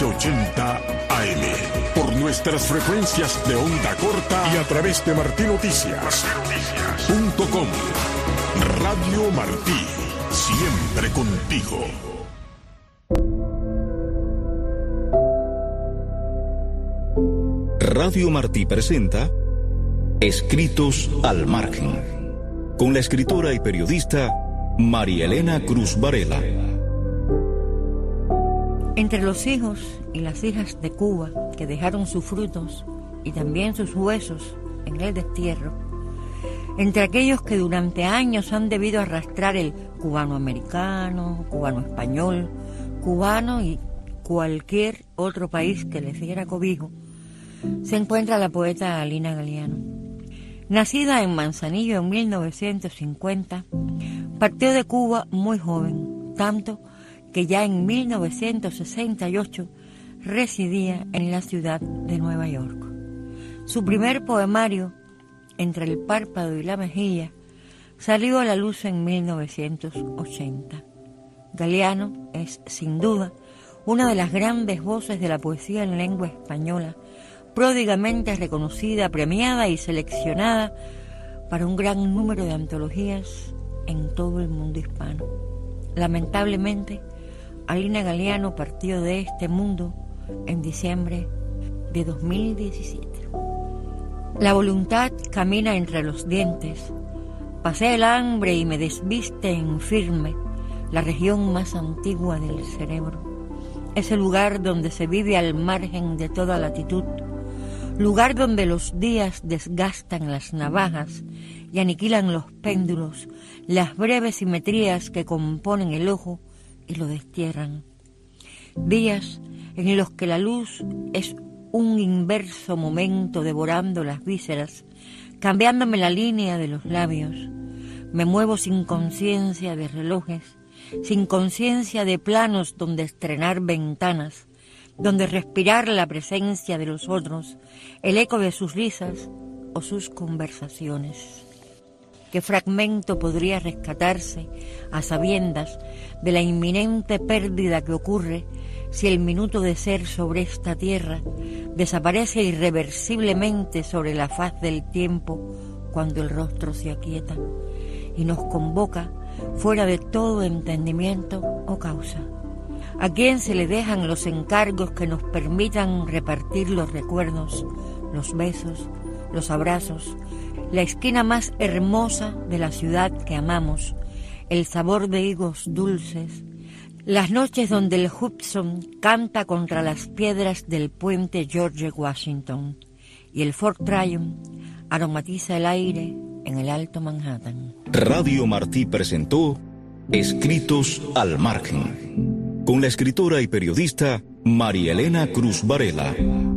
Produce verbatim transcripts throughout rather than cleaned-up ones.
once ochenta A M. Por nuestras frecuencias de onda corta y a través de martí noticias punto com. Radio Martí, siempre contigo. Radio Martí presenta Escritos al Margen, con la escritora y periodista María Elena Cruz Varela. Entre los hijos y las hijas de Cuba que dejaron sus frutos y también sus huesos en el destierro, entre aquellos que durante años han debido arrastrar el cubano-americano, cubano-español, cubano y cualquier otro país que les diera cobijo, se encuentra la poeta Alina Galiano. Nacida en Manzanillo en mil novecientos cincuenta, partió de Cuba muy joven, tanto que ya en mil novecientos sesenta y ocho residía en la ciudad de Nueva York. Su primer poemario, Entre el párpado y la mejilla, salió a la luz en mil novecientos ochenta. Galiano es, sin duda, una de las grandes voces de la poesía en lengua española, pródigamente reconocida, premiada y seleccionada para un gran número de antologías en todo el mundo hispano. Lamentablemente, Alina Galiano partió de este mundo en diciembre de dos mil diecisiete. La voluntad camina entre los dientes, pasé el hambre y me desviste en firme, la región más antigua del cerebro. Es el lugar donde se vive al margen de toda latitud, lugar donde los días desgastan las navajas y aniquilan los péndulos, las breves simetrías que componen el ojo y lo destierran. Días en los que la luz es un inverso momento devorando las vísceras, cambiándome la línea de los labios. Me muevo sin conciencia de relojes, sin conciencia de planos donde estrenar ventanas, donde respirar la presencia de los otros, el eco de sus risas o sus conversaciones. ¿Qué fragmento podría rescatarse a sabiendas de la inminente pérdida que ocurre si el minuto de ser sobre esta tierra desaparece irreversiblemente sobre la faz del tiempo cuando el rostro se aquieta y nos convoca fuera de todo entendimiento o causa? ¿A quién se le dejan los encargos que nos permitan repartir los recuerdos, los besos, los abrazos, la esquina más hermosa de la ciudad que amamos, el sabor de higos dulces, las noches donde el Hudson canta contra las piedras del puente George Washington y el Fort Tryon aromatiza el aire en el Alto Manhattan? Radio Martí presentó Escritos al Margen, con la escritora y periodista María Elena Cruz Varela.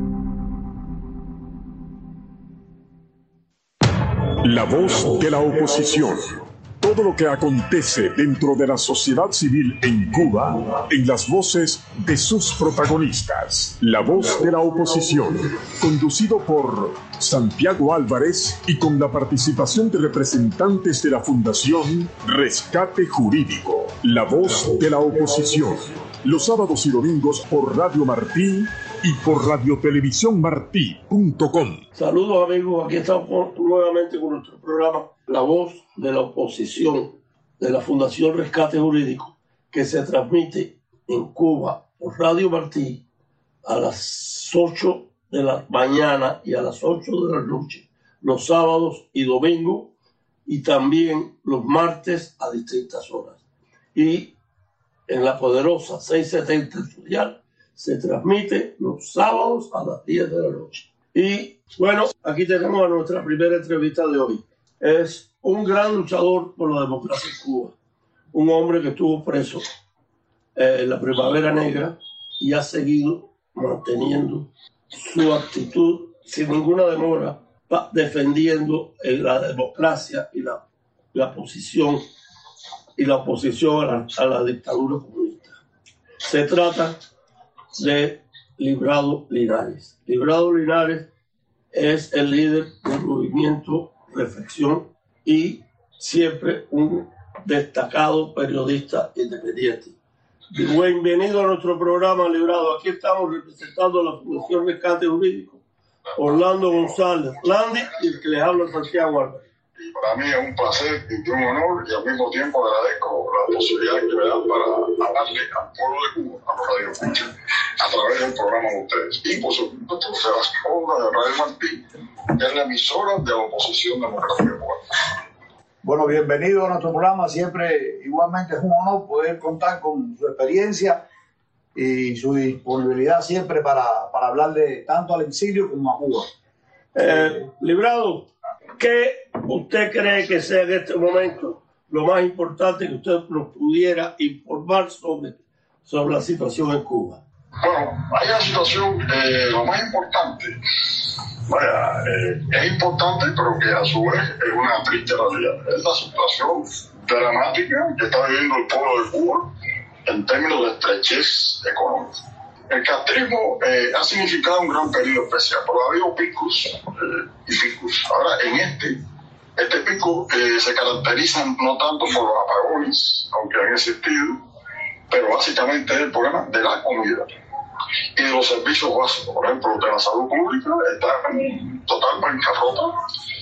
La voz de la oposición. Todo lo que acontece dentro de la sociedad civil en Cuba, en las voces de sus protagonistas. La voz de la oposición, conducido por Santiago Álvarez y con la participación de representantes de la Fundación Rescate Jurídico. La voz de la oposición, los sábados y domingos por Radio Martí y por radio televisión martí punto com. Saludos amigos, aquí estamos nuevamente con nuestro programa La Voz de la Oposición de la Fundación Rescate Jurídico, que se transmite en Cuba por Radio Martí a las ocho de la mañana y a las ocho de la noche, los sábados y domingos, y también los martes a distintas horas. Y en la poderosa seiscientos setenta Estudiar se transmite los sábados a las diez de la noche. Y bueno, aquí tenemos a nuestra primera entrevista de hoy. Es un gran luchador por la democracia en Cuba, un hombre que estuvo preso eh, en la Primavera Negra y ha seguido manteniendo su actitud sin ninguna demora, defendiendo la democracia y la, la posición y la oposición a la, a la dictadura comunista. Se trata de Librado Linares. Librado Linares es el líder del movimiento Reflexión y siempre un destacado periodista independiente. Bienvenido a nuestro programa, Librado. Aquí estamos representando a la Fundación Rescate Jurídico, Orlando González Landy, y el que les habla Santiago Álvarez. Para mí es un placer y un honor, y al mismo tiempo agradezco la posibilidad que me dan para hablarle al pueblo de Cuba, a los radioescuchas, a través del programa de ustedes. Y por supuesto, de las ondas de Radio Martín, que es la emisora de la oposición democrática cubana. Bueno, bienvenido a nuestro programa. Siempre, igualmente, es un honor poder contar con su experiencia y su disponibilidad siempre para, para hablarle tanto al exilio como a Cuba. Eh, Librado, ¿qué usted cree que sea en este momento lo más importante que usted nos pudiera informar sobre, sobre la situación en Cuba? Bueno, hay una situación, eh, lo más importante, vaya, eh, es importante, pero que a su vez es una triste realidad. Es la situación dramática que está viviendo el pueblo de Cuba en términos de estrechez económica. El castrismo eh, ha significado un gran periodo especial, pero ha habido picos eh, y picos. Ahora, en este, este pico eh, se caracteriza no tanto por los apagones, aunque han existido, pero básicamente es el problema de la comida y de los servicios básicos. Por ejemplo, de la salud pública está en total bancarrota.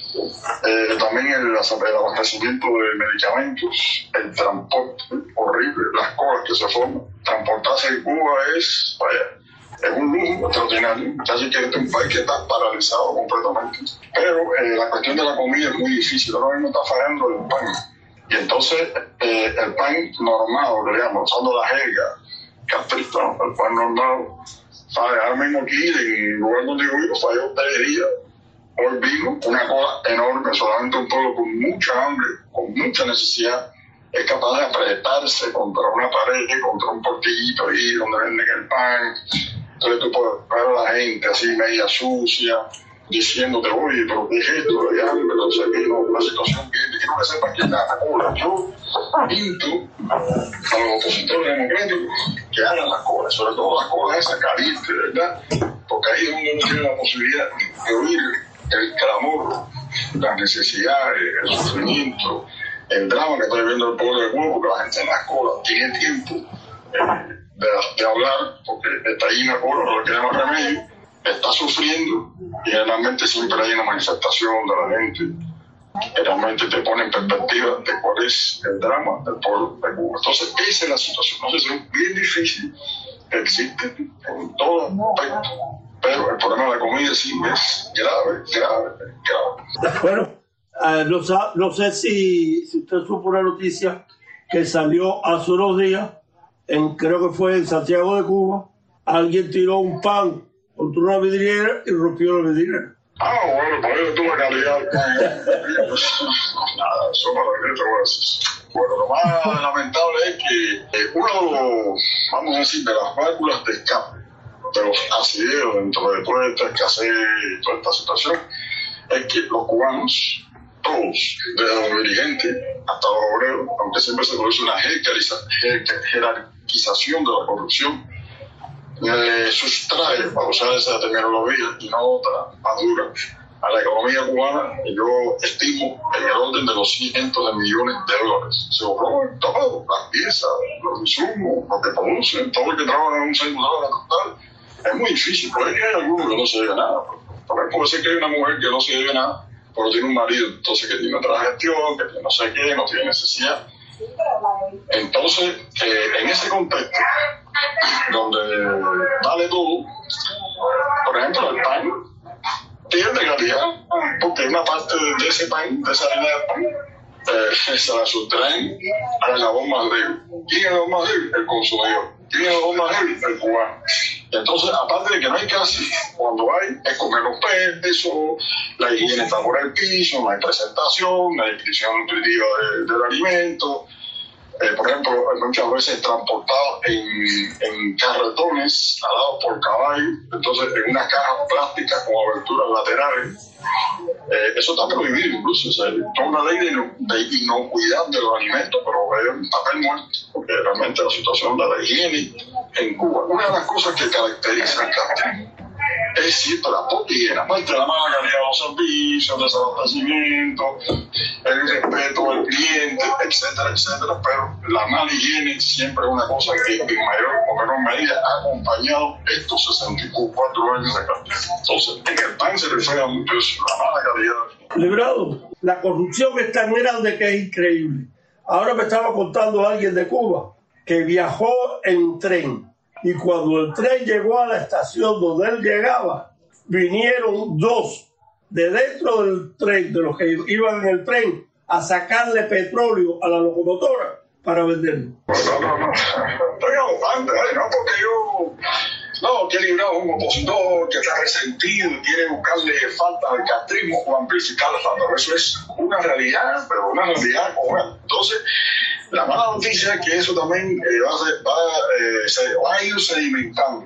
Eh, también el, el abastecimiento de medicamentos, el transporte horrible, las colas que se forman. Transportarse en Cuba es, vaya, es un lujo extraordinario. Casi que este es un país que está paralizado completamente. Pero eh, la cuestión de la comida es muy difícil. Ahora mismo está fallando el pan. Y entonces eh, el pan normal, digamos, usando la jerga castrista, ¿no? El pan normal falla. Ahora mismo aquí, en el lugar donde yo vivo, falló hostelería. Hoy vino una cola enorme, solamente un pueblo con mucha hambre, con mucha necesidad, es capaz de apretarse contra una pared, contra un portillito ahí donde venden el pan. Entonces tú puedes ver a la gente así media sucia, diciéndote, oye, pero ¿qué es esto? Hay hambre, no sé qué, no, una situación bien, quiero que sepan que la cola. Yo invito a los opositores democráticos que hagan las colas, sobre todo las colas esas calientes, ¿verdad? Porque ahí es donde uno tiene la posibilidad de oír el clamor, las necesidades, el sufrimiento, el drama que está viviendo el pueblo de Cuba, porque la gente en la cola tiene tiempo eh, de, de hablar, porque está ahí en la cola, no le queda más remedio, está sufriendo, y generalmente siempre hay una manifestación de la gente que realmente te pone en perspectiva de cuál es el drama del pueblo de Cuba. Entonces, esa es la situación. Entonces, es bien difícil, existe en todo aspecto. Pero el problema de la comida sí es grave, grave, grave. Bueno, eh, no, no sé si, si usted supo una noticia que salió hace unos días, en, creo que fue en Santiago de Cuba, alguien tiró un pan contra una vidriera y rompió la vidriera. Ah, bueno, por eso tuve calidad. Nada, eso para que te voy a decir. Bueno, lo más lamentable es que eh, uno de los, vamos a decir, de las válvulas de escape de los asideros dentro de toda esta escasez y toda esta situación, es que los cubanos, todos, desde los dirigentes hasta los obreros, aunque siempre se produce una jerarquización de la corrupción, le sustrae, para usar esa terminología y no otra más dura, a la economía cubana, y yo estimo en el orden de los cientos de millones de dólares. Se roban todo, las piezas, los insumos, lo que producen, todo el que trabaja en un centro total. Es muy difícil, puede que hay alguno que no se debe nada. Por ejemplo, puede ser que hay una mujer que no se debe nada, pero tiene un marido, entonces que tiene otra gestión, que no sé qué, no tiene necesidad. Entonces, eh, en ese contexto, donde vale todo, por ejemplo, el pan pierde calidad, porque una parte de ese pan, de esa harina de pan, eh, se la sustraen a la bomba más débil. ¿Quién es la bomba más débil? El consumidor. ¿Quién es la bomba más débil? El cubano. Entonces, aparte de que no hay casi, cuando hay, es comer los pesos, la higiene está por el piso, no hay presentación, no hay descripción nutritiva de, del alimento. Eh, por ejemplo, muchas veces transportados en, en carretones, alados por caballos, entonces en unas cajas plásticas con aberturas laterales. Eh, eso está prohibido incluso, o sea, toda una ley de, de inocuidad de los alimentos, pero es un papel muerto, porque realmente la situación de la higiene en Cuba, una de las cosas que caracteriza el castrismo es cierto, la poca higiene, aparte de la mala calidad de los servicios, el desabastecimiento, el respeto al cliente, etcétera, etcétera, pero la mala higiene siempre es una cosa que en mayor o menor medida ha acompañado estos sesenta y cuatro años de cambio. Entonces, en el país se refiere mucho eso, la mala calidad. Librado, la corrupción es tan grande que es increíble. Ahora me estaba contando alguien de Cuba que viajó en tren. Y cuando el tren llegó a la estación donde él llegaba, vinieron dos de dentro del tren, de los que iban en el tren, a sacarle petróleo a la locomotora para venderlo. No, no, no, estoy arrogante, no, porque yo, no, que Librado es un opositor, que está resentido y quiere buscarle falta al castrismo o amplificar la falta. Eso es una realidad, pero una realidad como es. Entonces, la mala noticia es que eso también eh, va, a ser, va, eh, se, va a ir sedimentando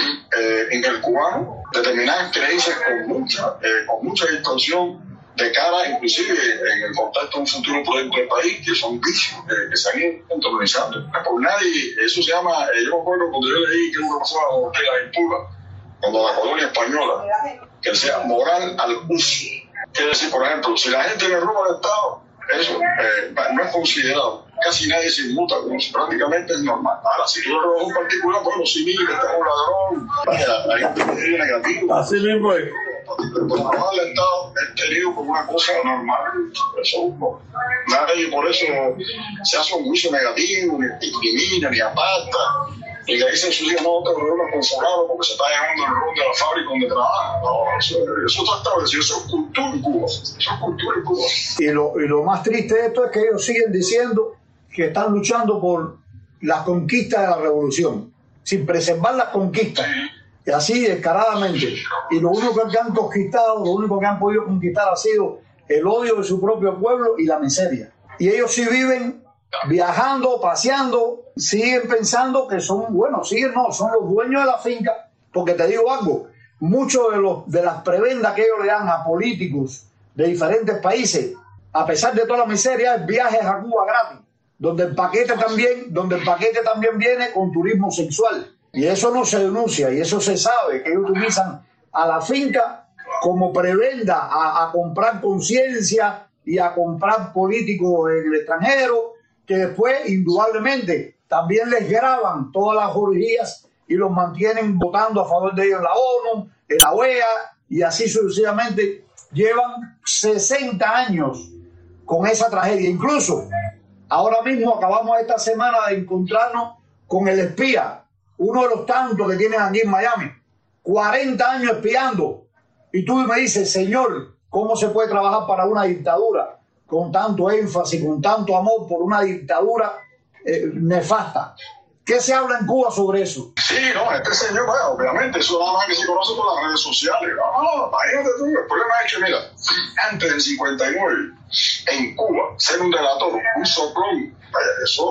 eh, en el cubano determinadas creencias con mucha, eh, con mucha distorsión de cara, inclusive en el contexto de un futuro proyecto del país, que son vicios eh, que se han ido entronizando. Por nadie, eso se llama, eh, yo me acuerdo cuando yo leí que uno pasó a Ortega en Cuba, cuando la colonia española, que sea moral al uso. Quiere decir, por ejemplo, si la gente le roba al Estado, eso eh, no es considerado. Casi nadie se inmuta, como si prácticamente es normal. Ahora, si tú le robas un particular, bueno, si mira, este es un ladrón, vaya, la gente es negativa. Así mismo es. Pero robar al Estado es tenido como una cosa normal. Eso no. Nadie por eso se hace un juicio negativo, ni discrimina, ni aparta. Y le dicen su día, no, te reúnes con fulano porque se está llevando el ron de la fábrica donde trabaja. No, eso, eso está establecido, eso es cultura en Cuba. Eso es cultura en Cuba. Y lo, y lo más triste de esto es que ellos siguen diciendo que están luchando por las conquistas de la revolución, sin preservar las conquistas, y así descaradamente. Y lo único que han conquistado, lo único que han podido conquistar ha sido el odio de su propio pueblo y la miseria. Y ellos sí viven viajando, paseando, siguen pensando que son, bueno, siguen no, son los dueños de la finca, porque te digo algo, muchos de, los, de las prebendas que ellos le dan a políticos de diferentes países, a pesar de toda la miseria, es viajes a Cuba gratis, donde el paquete también, donde el paquete también viene con turismo sexual. Y eso no se denuncia, y eso se sabe, que ellos utilizan a la finca como prebenda a, a comprar conciencia y a comprar políticos en el extranjero, que después, indudablemente, también les graban todas las orgías y los mantienen votando a favor de ellos en la ONU, en la O E A, y así sucesivamente. Llevan sesenta años con esa tragedia. Incluso, ahora mismo acabamos esta semana de encontrarnos con el espía, uno de los tantos que tienen aquí en Miami, cuarenta años espiando. Y tú me dices, señor, ¿cómo se puede trabajar para una dictadura con tanto énfasis, con tanto amor por una dictadura eh, nefasta? ¿Qué se habla en Cuba sobre eso? Sí, no, este señor, bueno, obviamente, eso nada más que se conoce por las redes sociales. No, no, imagínate tú, el problema es que, mira, antes del cincuenta y nueve, en Cuba, ser un delator, un soplón, vaya, eso,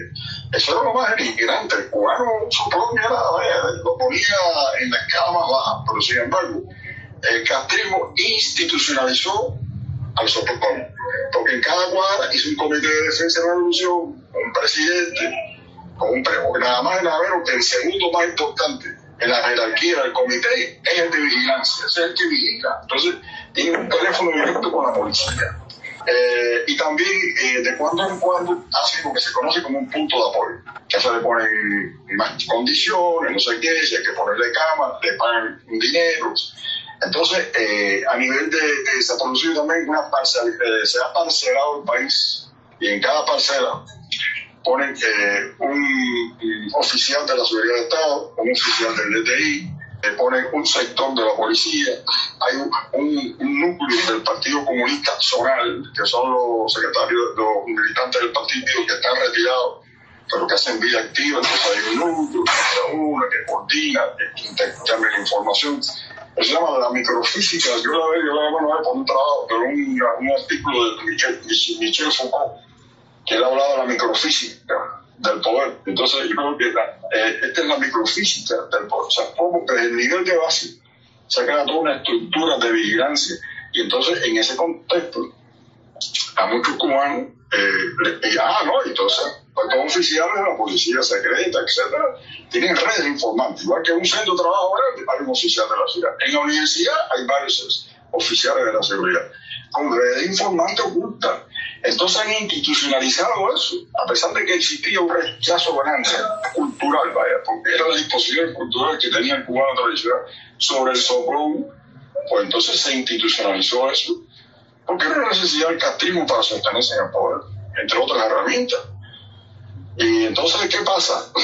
eso era lo más denigrante. El cubano, un soplón, era, vaya, lo ponía en la escala más baja, pero sin embargo, el castrismo institucionalizó al soplón, porque en cada cuadra hizo un comité de defensa de la revolución, un presidente, con un pre, nada más y nada menos que el segundo más importante en la jerarquía del comité es el de vigilancia, ese es el que vigila. Entonces tiene un teléfono directo con la policía. Eh, y también eh, de cuando en cuando hace lo que se conoce como un punto de apoyo, que se le ponen más condiciones, no sé qué, si hay que ponerle cama, le pagan dinero. Entonces, eh, a nivel de, de se ha producido también una parcela, eh, se ha parcelado el país, y en cada parcela ponen eh, un, un oficial de la Seguridad de Estado, un oficial del D T I, eh, ponen un sector de la policía, hay un, un, un núcleo del Partido Comunista Zonal, que son los secretarios, los militantes del partido que están retirados, pero que hacen vida activa. Entonces hay un núcleo, que una que coordina, que intercambia la información. Eso se llama la microfísica. Yo la veo, yo la veo, no por un trabajo, pero un, un artículo de Michel, Michel Foucault, que él ha hablado de la microfísica del poder. Entonces yo creo que la, eh, esta es la microfísica del poder. O sea, como que desde el nivel de base se crea toda una estructura de vigilancia. Y entonces en ese contexto a muchos cubanos, eh, y, ah, no, entonces, pues todos oficiales de la policía secreta, etcétera, tienen redes de informantes, igual que en un centro de trabajo grande hay un oficial de la seguridad. En la universidad hay varios oficiales de la seguridad, con redes de informantes ocultas. Entonces han institucionalizado eso, a pesar de que existía un rechazo grande cultural, vaya, porque era la disposición cultural que tenía el cubano tradicional sobre el soplón, pues entonces se institucionalizó eso, porque era la necesidad del castrismo para sostenerse en el poder, entre otras herramientas. Y entonces, ¿qué pasa?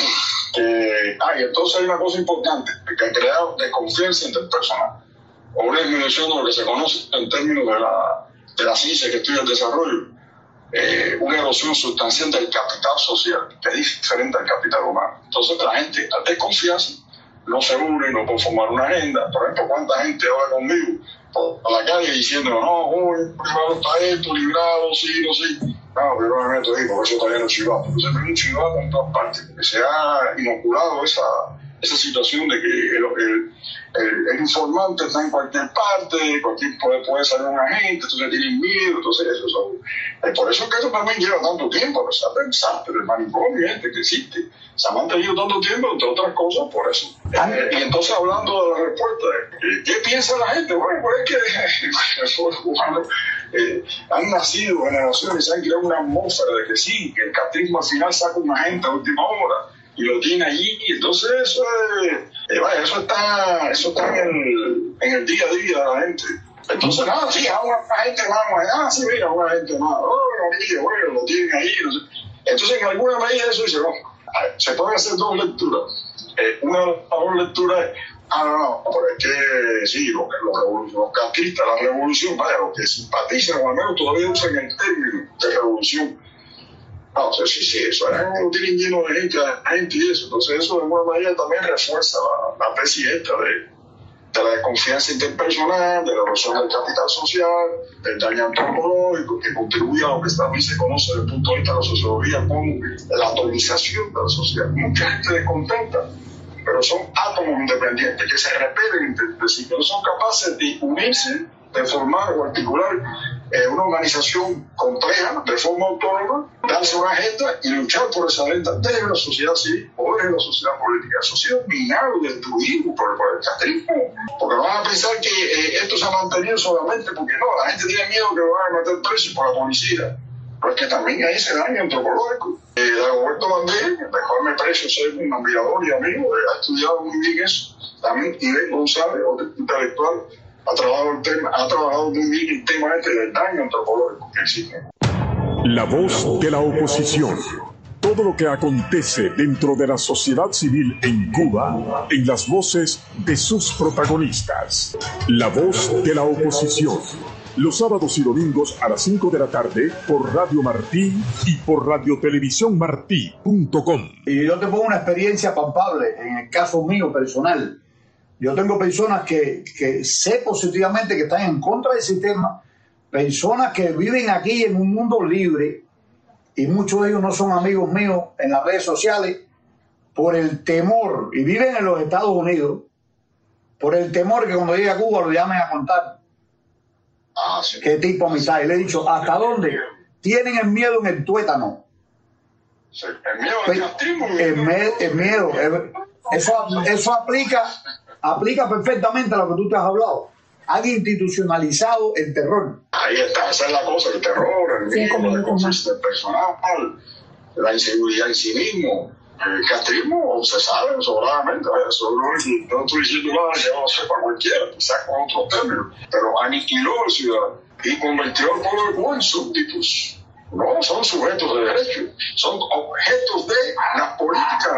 Que, ah, y entonces hay una cosa importante, que ha creado desconfianza interpersonal, o una disminución de lo que se conoce en términos de la, de la ciencia que estudia el desarrollo, eh, una erosión sustancial del capital social, que es diferente al capital humano. Entonces la gente, al desconfianza, no se une, no puede formar una agenda. Por ejemplo, ¿cuánta gente habla conmigo por la calle diciendo, no, uy, privado está esto, librado, sí, no sí? No, pero no me meto ahí, porque eso todavía no es chivato. Entonces hay un chivato en todas partes, porque se ha inoculado esa, esa situación de que el, el, el, el informante está en cualquier parte, cualquier puede, puede salir un agente, entonces tienen miedo, entonces eso son... Eh, por eso es que eso también lleva tanto tiempo, o sea, pensar, pero el manicomio este que existe, se ha mantenido tanto tiempo, entre otras cosas, por eso. Eh, y entonces, hablando de la respuesta, eh, ¿qué piensa la gente? Bueno, pues es que esos cubanos eh, han nacido generaciones, se han creado una atmósfera de que sí, que el castrismo al final saca una gente a última hora y lo tiene allí, y entonces eso es, eh, vaya, eso está, eso está en el, en el día a día de la gente. Entonces, nada, sí, a una gente más, ah, sí, mira, una gente más, oh, no, bueno, lo tienen ahí, no sé. Entonces, en alguna medida eso dice, no, se pueden hacer dos lecturas. Eh, una de las dos lecturas es, ah, no, no, pero es que sí, los, los, los castristas, la revolución, vaya, los que simpatizan, o al menos todavía usan el término de revolución. No, o sea, sí, sí, eso es, lo tienen lleno de gente, gente y eso. Entonces, eso de alguna manera también refuerza la, la tesis esta de. de la desconfianza interpersonal, de la erosión del capital social, del daño antropológico, que contribuye a lo que también se conoce desde el punto de vista de la sociología como la atomización de la sociedad. Mucha gente descontenta, pero son átomos independientes que se repelen entre sí, que no son capaces de unirse, de formar o articular eh, una organización compleja, de forma autónoma, darse una agenda y luchar por esa agenda desde la sociedad civil o desde la sociedad política. Eso ha sido minado y destruido por, por el castrismo, porque no van a pensar que eh, esto se ha mantenido solamente porque no, la gente tiene miedo que lo van a meter preso por la policía, porque también hay ese daño antropológico. Eh, Dagoberto Bandé, dejarme preso, soy un admirador y amigo, eh, ha estudiado muy bien eso. También Iván González, otro intelectual, ha trabajado, el tema, ha trabajado muy bien el tema este del daño antropológico que existe. La voz de la oposición. Todo lo que acontece dentro de la sociedad civil en Cuba, en las voces de sus protagonistas. La voz de la oposición. Los sábados y domingos a las cinco de la tarde por Radio Martí y por radiotelevisión martí punto com. Y yo te pongo una experiencia palpable en el caso mío personal. Yo tengo personas que, que sé positivamente que están en contra del sistema, personas que viven aquí en un mundo libre, y muchos de ellos no son amigos míos en las redes sociales, por el temor, y viven en los Estados Unidos, por el temor que cuando llegue a Cuba lo llamen a contar ah, sí. qué tipo de amistad. Y le he dicho, ¿hasta dónde? Tienen el miedo en el tuétano. Sí. El miedo al castrismo. El, me, el miedo. El, eso, eso aplica... aplica perfectamente a lo que tú te has hablado. Han institucionalizado el terror. Ahí está, esa es la cosa, el terror, el miedo, la confianza personal, la inseguridad en sí mismo. El castrismo se sabe sobradamente, eso no, no estoy diciendo nada que no lo sepa cualquiera, quizás con otros términos, pero aniquiló al ciudadano y convirtió al pueblo de Cuba en súbditos. No, son sujetos de derecho, son objetos de las políticas.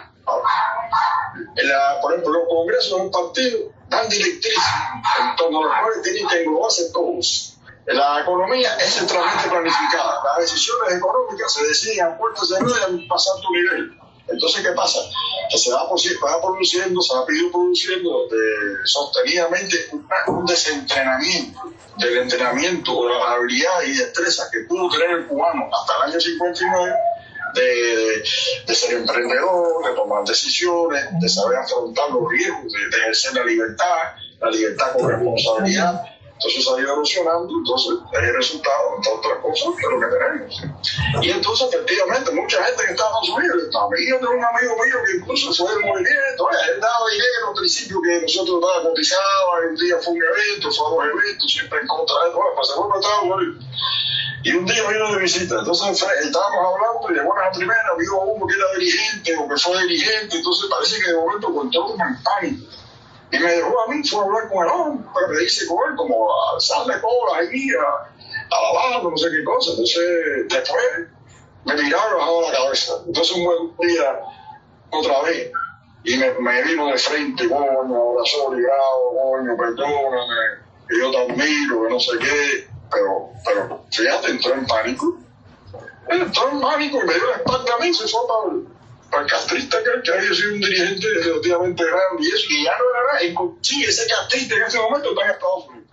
La, por ejemplo, los congresos de un partido dan directrices en torno a las cuales tienen que englobarse todos. La economía es centralmente planificada. Las decisiones económicas se deciden a puertas cerradas y pasar tu nivel. Entonces, ¿qué pasa? Que se va, va produciendo, se va pidiendo produciendo de, sostenidamente un, un desentrenamiento del entrenamiento, de las habilidades y destrezas que pudo tener el cubano hasta el año cincuenta y nueve. De, de, de ser emprendedor, de tomar decisiones, de saber afrontar los riesgos, de, de ejercer la libertad, la libertad con responsabilidad, Entonces ha ido erosionando, entonces es el resultado, entre otras cosas, de lo que tenemos. Y entonces, efectivamente, mucha gente en Estados Unidos, yo tengo un amigo mío que incluso fue del movimiento, él daba dinero al principio que nosotros nada cotizaba, y un día fue un evento, fue a dos eventos, siempre en contra de esto, pues se fue para Estados Unidos. Y un día vino de visita, entonces estábamos hablando y de buenas a primeras vio uno que era dirigente o que fue dirigente, entonces parece que de momento encontró como en pánico. Y me dejó a mí, fue a hablar con el hombre, me dice con él como a alzarle cola ahí, a, a lavarlo, no sé qué cosa. Entonces después me miraba y bajaba la cabeza. Entonces un buen día, otra vez, y me, me vino de frente, coño, abrazó ligado, coño, perdóname, que yo te admiro, que no sé qué. Pero, pero fíjate, entró en pánico. Entró en pánico y me dio la espalda a mí, se fue para, para el castrista que, que había sido un dirigente relativamente grande y eso, y ya no era nada. Y sí, ese castrista en ese momento está en Estados Unidos.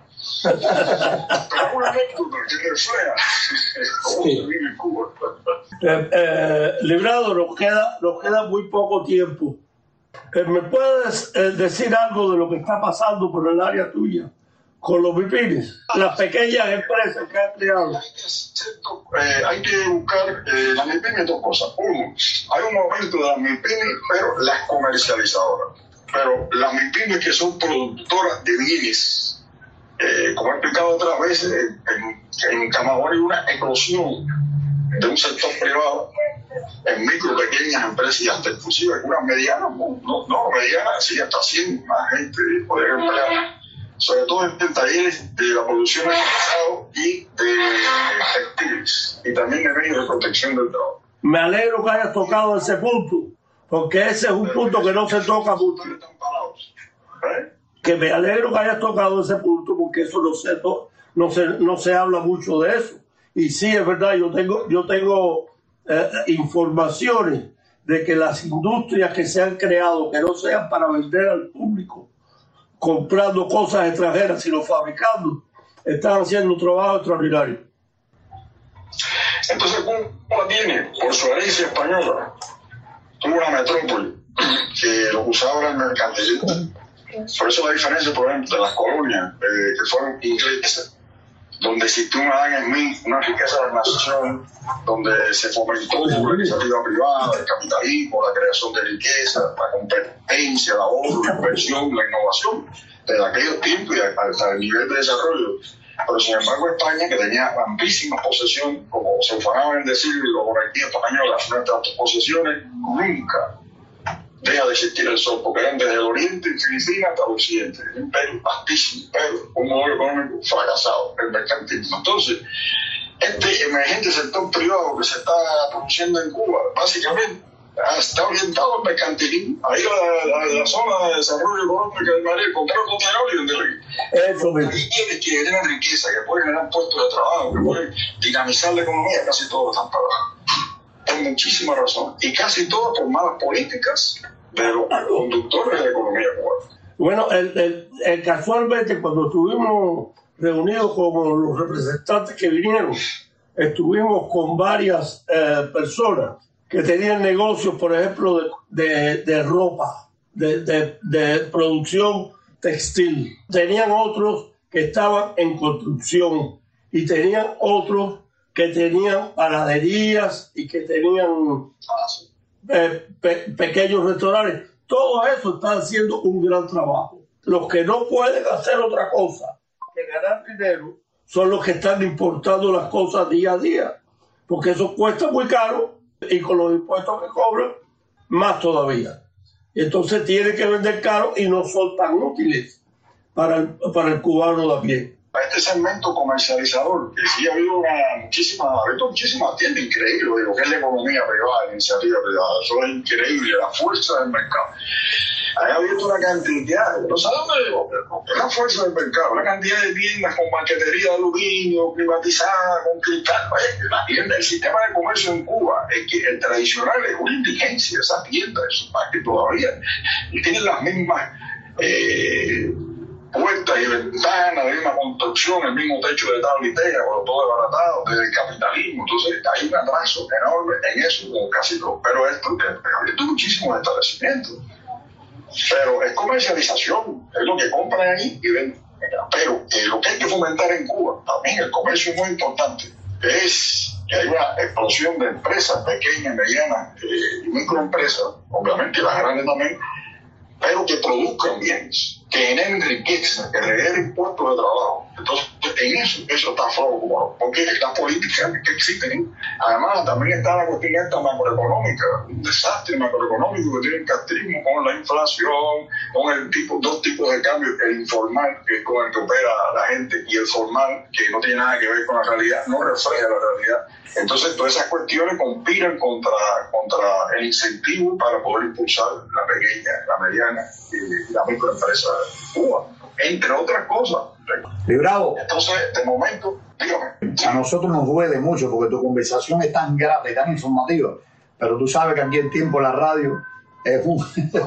Pero es una anécdota que refleja cómo se vive en Cuba. Eh, eh, Librado, nos queda, nos queda muy poco tiempo. Eh, ¿Me puedes eh, decir algo de lo que está pasando por el área tuya con los MIPIMES, las pequeñas empresas que han creado? Eh, hay que buscar eh, las MIPIMES dos cosas. Uno, hay un momento de las MIPIMES, pero las comercializadoras. Pero las MIPIMES que son productoras de bienes, eh, como he explicado otras veces, en, en Camagüey hay una eclosión de un sector privado en micro, pequeñas empresas y hasta inclusive algunas medianas, no, no, no medianas, sí, hasta cien más gente poder emplear, sobre todo en talleres de la producción de calzado y de textiles, y también en medios de protección del trabajo. Me alegro que hayas tocado ese punto, porque ese es un punto que no se toca mucho. ¿Eh? Que me alegro que hayas tocado ese punto, porque eso no se, no, no se, no se habla mucho de eso. Y sí, es verdad, yo tengo, yo tengo eh, informaciones de que las industrias que se han creado, que no sean para vender al público, comprando cosas extranjeras, sino fabricando, están haciendo un trabajo extraordinario. Entonces, Cuba tiene, por su herencia española, tuvo una metrópoli que lo usaba era el mercantilismo. Por eso la diferencia, por ejemplo, de las colonias eh, que fueron inglesas, donde existió una Adam Smith, una riqueza de la nación, donde se fomentó la iniciativa privada, el capitalismo, la creación de riqueza, la competencia, el ahorro, la inversión, la innovación, desde aquellos tiempos y hasta el nivel de desarrollo. Pero sin embargo España, que tenía amplísimas posesiones, como se ufanaban en decir los monarquías españolas, frente a otras posesiones, nunca deja de existir el sol, porque eran desde el oriente y Filipinas hasta el occidente, un imperio vastísimo, pero un modelo económico fracasado, el mercantilismo. Entonces, este emergente sector privado que se está produciendo en Cuba, básicamente está orientado al mercantilismo. Ahí la, la, la zona de desarrollo económico del María, comprar contenedores y venderle. Eso mismo. Y quienes que tienen riqueza, que pueden generar puestos de trabajo, que pueden dinamizar la economía, casi todos están parados. Por muchísimas razones, y casi todas por malas políticas de los conductores de la economía cubana. Bueno, el, el, el casualmente cuando estuvimos reunidos con los representantes que vinieron, estuvimos con varias eh, personas que tenían negocios, por ejemplo, de, de, de ropa, de, de, de producción textil. Tenían otros que estaban en construcción y tenían otros que tenían panaderías y que tenían eh, pe pequeños restaurantes. Todo eso está haciendo un gran trabajo. Los que no pueden hacer otra cosa que ganar dinero son los que están importando las cosas día a día, porque eso cuesta muy caro y con los impuestos que cobran, más todavía. Entonces tienen que vender caro y no son tan útiles para el, para el cubano de a pie. A este segmento comercializador, que sí ha habido una, muchísimas, ha habido muchísimas tiendas increíbles de lo que es la economía privada, la iniciativa privada. Eso es increíble, la fuerza del mercado. Ha habido una cantidad, no sé dónde digo, la fuerza del mercado, la cantidad de tiendas con banquetería de aluminio, climatizada, con cristal. La tienda, el sistema de comercio en Cuba, es que el tradicional es una indigencia, esa tienda, esos parques todavía, y tienen las mismas Eh, puertas y ventanas, la misma construcción, el mismo techo de tabla y teja, pero todo desbaratado desde el capitalismo. Entonces hay un atraso enorme en eso, como casi todo. Pero esto ha abierto muchísimos establecimientos. Pero es comercialización, es lo que compran ahí y ven. manera. Pero eh, lo que hay que fomentar en Cuba, también el comercio es muy importante, es que hay una explosión de empresas pequeñas, medianas eh, y microempresas, obviamente las grandes también, pero que produzcan bienes, que generen riqueza, que generen puestos de trabajo. Entonces, en eso, eso está flojo, como, porque las políticas que existen, además también está la cuestión esta macroeconómica, un desastre macroeconómico que tiene el castrismo con la inflación, con el tipo, dos tipos de cambios, el informal, que es con el que opera la gente, y el formal, que no tiene nada que ver con la realidad, no refleja la realidad. Entonces, todas esas cuestiones conspiran contra, contra el incentivo para poder impulsar la pequeña, la mediana y la microempresa de Cuba, entre otras cosas. Librado. Entonces, de momento, dígame. A nosotros nos duele mucho porque tu conversación es tan grata y tan informativa, pero tú sabes que aquí el tiempo en la radio es un,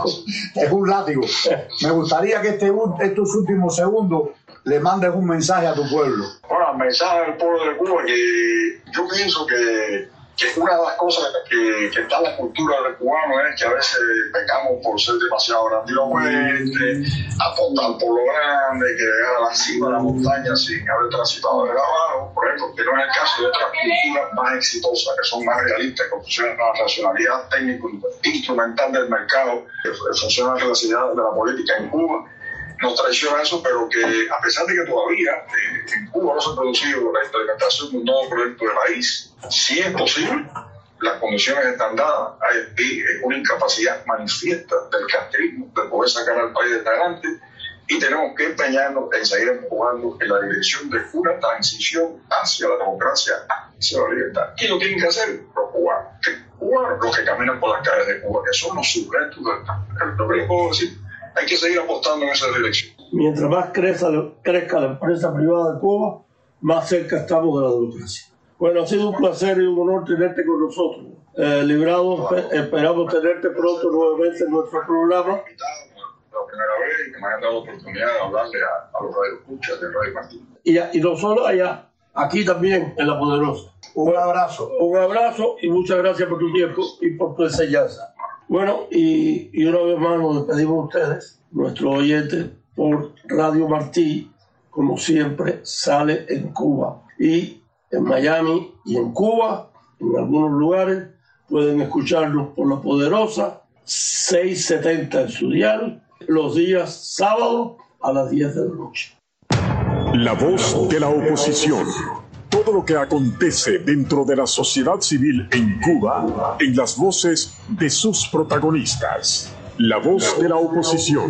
es un látigo. Me gustaría que este, estos últimos segundos le mandes un mensaje a tu pueblo. Bueno, el mensaje del pueblo de Cuba, que yo pienso que, que una de las cosas que, que está en la cultura del cubano es que a veces pecamos por ser demasiado grandilocuentes, apostar por lo grande, que llegar a la cima de la montaña sin haber transitado de abajo, por ejemplo, que no es el caso de otras culturas más exitosas, que son más realistas, que funcionan la racionalidad técnico-instrumental del mercado, que funciona la racionalidad de la política en Cuba. Nos traiciona eso, pero que a pesar de que todavía eh, en Cuba no se ha producido la implementación de un nuevo proyecto de país, sí es posible, las condiciones están dadas, hay una incapacidad manifiesta del castrismo de poder sacar al país de adelante y tenemos que empeñarnos en seguir empujando en la dirección de una transición hacia la democracia, hacia la libertad. ¿Quién lo tienen que hacer? Los cubanos. Los cubanos, los que caminan por las calles de Cuba, que son los sujetos del... Lo que les puedo decir, hay que seguir apostando en esa dirección. Mientras más crezca, crezca la empresa privada de Cuba, más cerca estamos de la democracia. Bueno, ha sido un placer y un honor tenerte con nosotros. Eh, Librado, bueno, esperamos tenerte pronto nuevamente en nuestro programa. La primera vez que me han dado la oportunidad de hablarle a, a los radioescuchas de Radio Martín. Y, y no solo allá, aquí también en La Poderosa. Un abrazo. Un abrazo y muchas gracias por tu tiempo y por tu enseñanza. Bueno, y, y una vez más nos despedimos de ustedes, nuestros oyentes, por Radio Martí, como siempre, sale en Cuba. Y en Miami y en Cuba, en algunos lugares, pueden escucharnos por La Poderosa, seiscientos setenta en su dial, los días sábados a las diez de la noche. La voz de la oposición. Todo lo que acontece dentro de la sociedad civil en Cuba, en las voces de sus protagonistas. La voz de la oposición.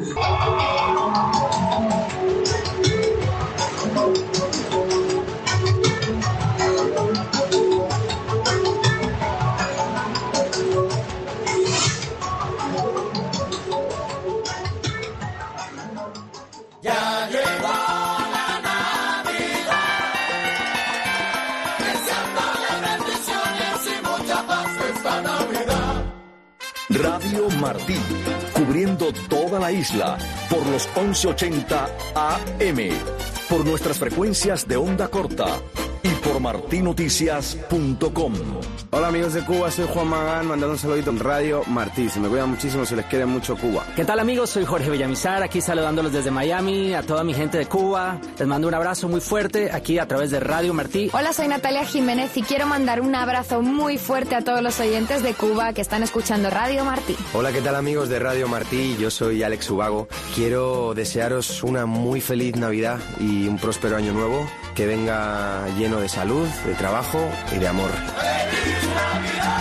Radio Martí, cubriendo toda la isla por los once ochenta A M, por nuestras frecuencias de onda corta y por martinoticias punto com. Hola amigos de Cuba, soy Juan Magán, mandando un saludito en Radio Martí. Se me cuidan muchísimo, se les quiere mucho Cuba. ¿Qué tal amigos? Soy Jorge Villamizar, aquí saludándolos desde Miami, a toda mi gente de Cuba. Les mando un abrazo muy fuerte aquí a través de Radio Martí. Hola, soy Natalia Jiménez y quiero mandar un abrazo muy fuerte a todos los oyentes de Cuba que están escuchando Radio Martí. Hola, ¿qué tal amigos de Radio Martí? Yo soy Alex Ubago. Quiero desearos una muy feliz Navidad y un próspero año nuevo, que venga lleno de salud, de trabajo y de amor. ¡Feliz Navidad!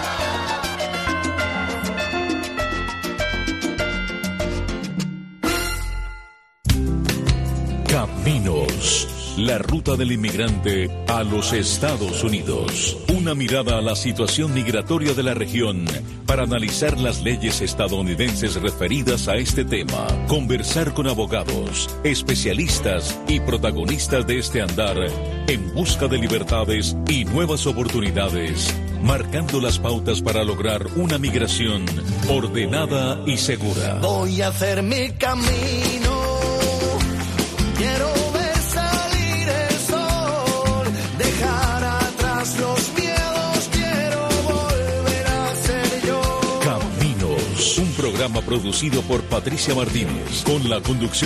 Caminos, la ruta del inmigrante a los Estados Unidos. Una mirada a la situación migratoria de la región para analizar las leyes estadounidenses referidas a este tema. Conversar con abogados, especialistas y protagonistas de este andar en busca de libertades y nuevas oportunidades, marcando las pautas para lograr una migración ordenada y segura. Voy a hacer mi camino. Quiero ver salir el sol, dejar atrás los miedos, quiero volver a ser yo. Caminos, un programa producido por Patricia Martínez, con la conducción